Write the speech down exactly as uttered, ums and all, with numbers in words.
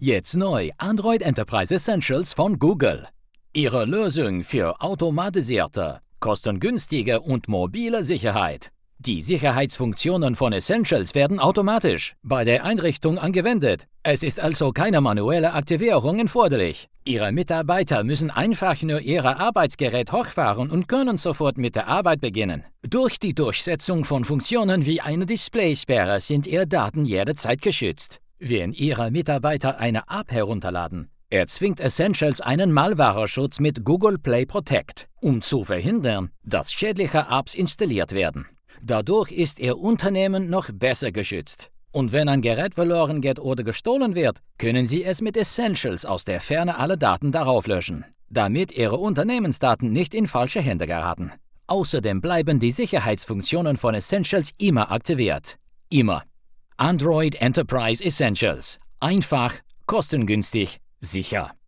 Jetzt neu Android Enterprise Essentials von Google. Ihre Lösung für automatisierte, kostengünstige und mobile Sicherheit. Die Sicherheitsfunktionen von Essentials werden automatisch bei der Einrichtung angewendet. Es ist also keine manuelle Aktivierung erforderlich. Ihre Mitarbeiter müssen einfach nur ihr Arbeitsgerät hochfahren und können sofort mit der Arbeit beginnen. Durch die Durchsetzung von Funktionen wie eine Displaysperre sind Ihre Daten jederzeit geschützt. Wenn Ihre Mitarbeiter eine App herunterladen, erzwingt Essentials einen Malwareschutz mit Google Play Protect, um zu verhindern, dass schädliche Apps installiert werden. Dadurch ist Ihr Unternehmen noch besser geschützt. Und wenn ein Gerät verloren geht oder gestohlen wird, können Sie es mit Essentials aus der Ferne alle Daten darauf löschen, damit Ihre Unternehmensdaten nicht in falsche Hände geraten. Außerdem bleiben die Sicherheitsfunktionen von Essentials immer aktiviert. Immer. Android Enterprise Essentials. Einfach, kostengünstig, sicher.